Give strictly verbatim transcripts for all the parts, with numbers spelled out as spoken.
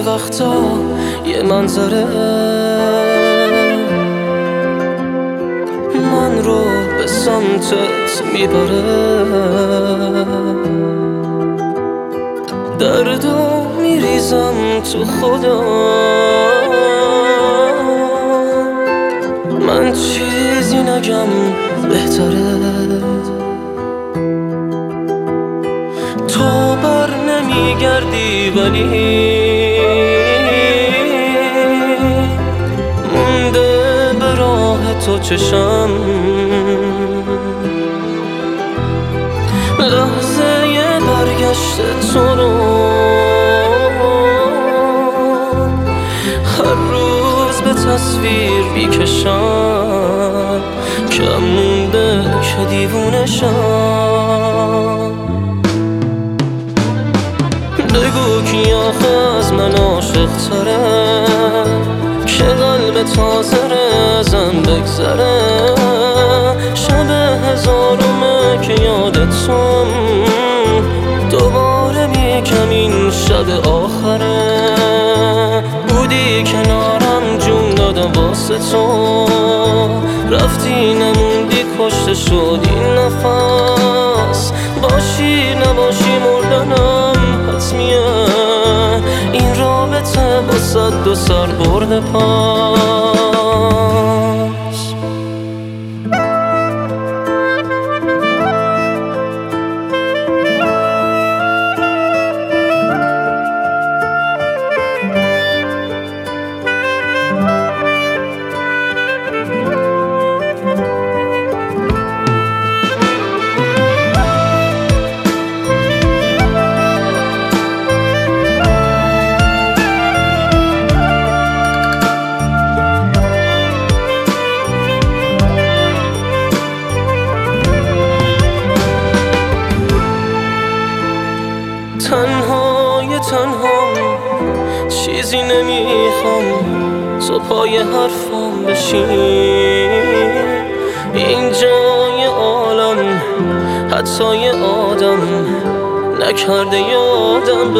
وقتا یه منظره من رو به سمتت میبره، دردو میریزم تو خودم، من چیزی نگم بهتره. تو بر نمیگردی ولی مونده به راه تو چشم، لحظه برگشت تو رو هر روز به تصویر میکشم، کم مونده که دیوونه شم. بگو کی آخه از من عاشق تره که قلب تازه ازم بگذره، شب هزارمه که یادتم دوباره میگم این شب آخره. بودی کنارم جون دادم واسه تو، رفتی نموندی کشته شدی نفس، باشی نباشی مردنم حتمیه، این رابطه با صد و سر برده پاس. تنهای تنها چیزی نمیخوام، تو پای حرفم بشین، این جای عالم حتی یه آدم نکرده یادم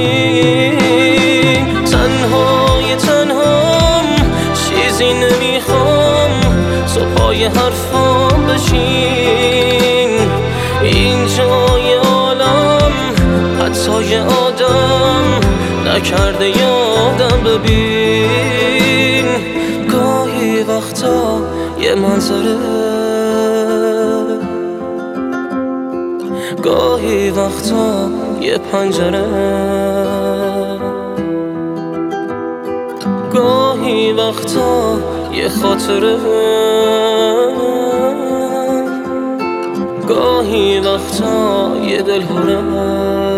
ببین. تنهای تنها چیزی نمیخوام، تو پای حرفم بشین، این جای عالم حتی یه آدم نکرده یادم ببین. گاهی وقتا یه منظره، گاهی وقتا یه پنجره، گاهی وقتا یه خاطره، گاهی وقتا یه دلهوره.